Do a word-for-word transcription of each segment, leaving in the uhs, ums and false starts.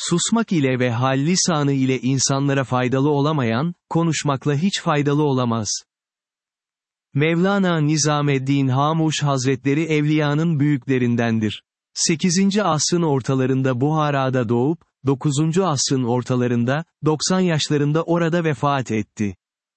Susmak ile ve hal lisanı ile insanlara faydalı olamayan, konuşmakla hiç faydalı olamaz. Mevlana Nizameddin Hamuş Hazretleri evliyanın büyüklerindendir. sekizinci asrın ortalarında Buhara'da doğup, dokuzuncu asrın ortalarında, doksan yaşlarında orada vefat etti.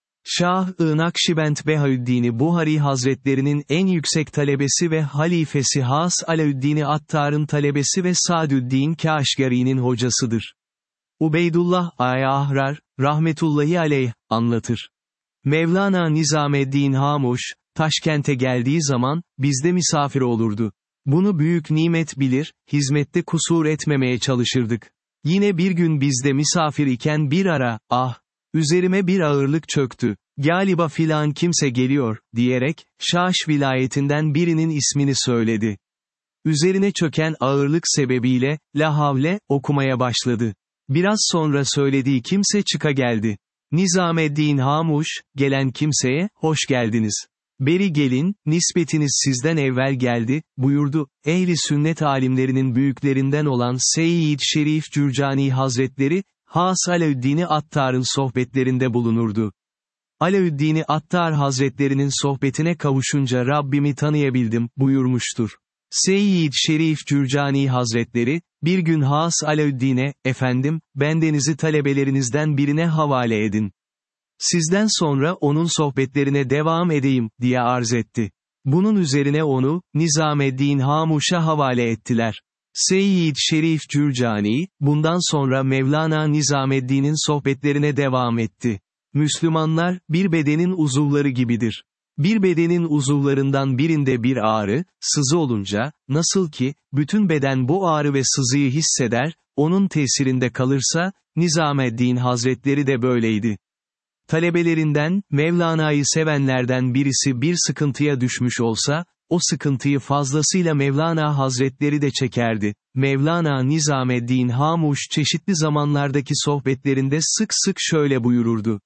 Şah-ı Nakşibend Behauddin Buhari Hazretlerinin en yüksek talebesi ve halifesi Has Alaüddin Attar'ın talebesi ve Sadüddin Kâşgari'nin hocasıdır. Ubeydullah Ay-Ahrar, rahmetullahi aleyh, anlatır. Mevlana Nizameddin Hamuş, Taşkent'e geldiği zaman, bizde misafir olurdu. Bunu büyük nimet bilir, hizmette kusur etmemeye çalışırdık. Yine bir gün bizde misafir iken bir ara, ah, üzerime bir ağırlık çöktü, galiba filan kimse geliyor, diyerek, Şaş vilayetinden birinin ismini söyledi. Üzerine çöken ağırlık sebebiyle, La Havle, okumaya başladı. Biraz sonra söylediği kimse çıka geldi. Nizameddin Hamuş, gelen kimseye, hoş geldiniz. Beri gelin, nispetiniz sizden evvel geldi, buyurdu. Ehli sünnet alimlerinin büyüklerinden olan Seyyid Şerif Cürcani Hazretleri, Has Alaüddin Attar'ın sohbetlerinde bulunurdu. Alaüddin Attar Hazretlerinin sohbetine kavuşunca Rabbimi tanıyabildim, buyurmuştur. Seyyid Şerif Cürcani Hazretleri, bir gün Has Alaüddin'e, efendim, bendenizi talebelerinizden birine havale edin. Sizden sonra onun sohbetlerine devam edeyim, diye arz etti. Bunun üzerine onu, Nizameddin Hamuş'a havale ettiler. Seyyid Şerif Cürcani, bundan sonra Mevlana Nizameddin'in sohbetlerine devam etti. Müslümanlar, bir bedenin uzuvları gibidir. Bir bedenin uzuvlarından birinde bir ağrı, sızı olunca, nasıl ki, bütün beden bu ağrı ve sızıyı hisseder, onun tesirinde kalırsa, Nizameddin Hazretleri de böyleydi. Talebelerinden, Mevlana'yı sevenlerden birisi bir sıkıntıya düşmüş olsa, o sıkıntıyı fazlasıyla Mevlana Hazretleri de çekerdi. Mevlana Nizameddin Hamuş çeşitli zamanlardaki sohbetlerinde sık sık şöyle buyururdu.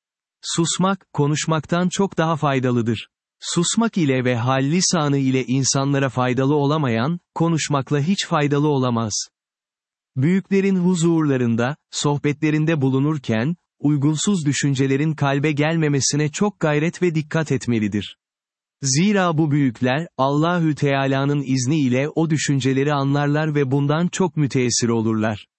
Susmak, konuşmaktan çok daha faydalıdır. Susmak ile ve hal lisanı ile insanlara faydalı olamayan, konuşmakla hiç faydalı olamaz. Büyüklerin huzurlarında, sohbetlerinde bulunurken, uygunsuz düşüncelerin kalbe gelmemesine çok gayret ve dikkat etmelidir. Zira bu büyükler, Allahü Teala'nın izni ile o düşünceleri anlarlar ve bundan çok müteessir olurlar.